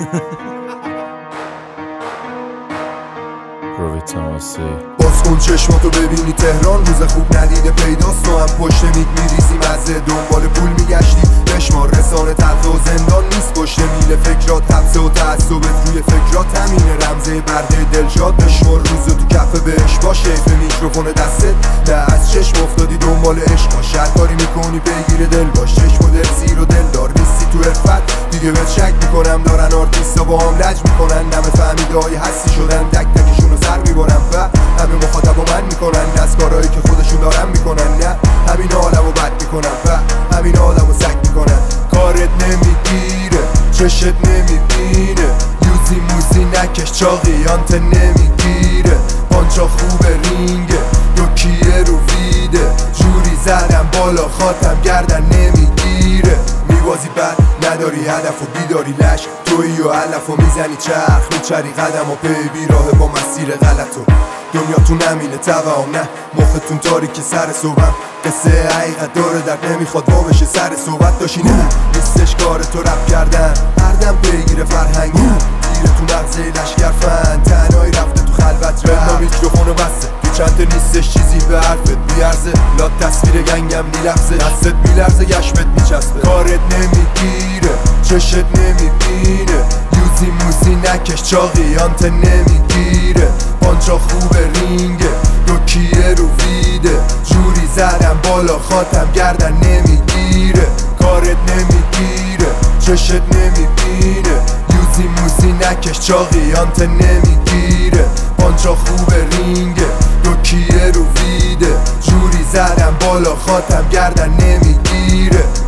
باز کن چشماتو ببینی تهران روز خوب ندیده پیداست. تو هم پشت میل میریزی مزه دنبال پول میگشتی بشمار رسانه تلخ و زندان نیست پشت میل فکرات حبسه و تعصبت روی فکرات همینه رمزه برده دلشاد بشمار روزو تو کف بهش باشه به میکروفون دستت نه از چشم افتادی دنبال عشق باش هر کاری میکنی پیگیر دل باش چشم و دل سیر و دلدار نیستی تو عرفت دیگه بهت شک میکنم دارن آرتیستا با هم لج میکنن نمه فهمیده های هستی شدن تک تکشون رو سر میبرم و همه مخاطب و من میکنن از کارهایی که خودشون دارن میکنن نه همین عالم رو بد میکنن و همین آدم رو سک میکنن کارت نمیگیره چشت نمیبینه یوزی موزی نکش چاقیانت نمیگیره پانچا خوبه رینگه دوکیه رو ویده جوری زدم بالا خاتم گردن نمیگیره میبازی بد نداری هدف و بیداری لش تویی و علف و میزنی چرخ میچری قدم و پی بیراه با مسیر غلطو دنیاتون همینه توهم نه مختون تاریکی سر صبحم قصه حقیقت داره در نمیخواد با بشه سر صحبت داشتی نه نیستش کار تو رپ کردن هر دم پیگیر فرهنگی تیره تو مغزه لشگر فن تنهایی رفته تو خلوت رپ میکروفونو بسته تو چند نیستش چیزی به حرفت بیارزه لا تصویر گنگم نیلفظه دستت بیلرزه گشمت میچسبه کارت نمیگیره چشت نمیبینه یوزی موزی نکش چاقیانت نمیگیره پانچا خوبه رینگه دوکیه رو ویده جوری زدم بالا خاتم گردن نمیگیره کارت نمیگیره چشت نمیبینه یوزی موزی نکش چاقیانت نمیگیره پانچا خوبه رینگه دوکیه رو ویده جوری زدم بالا خاتم گردن نمیگیره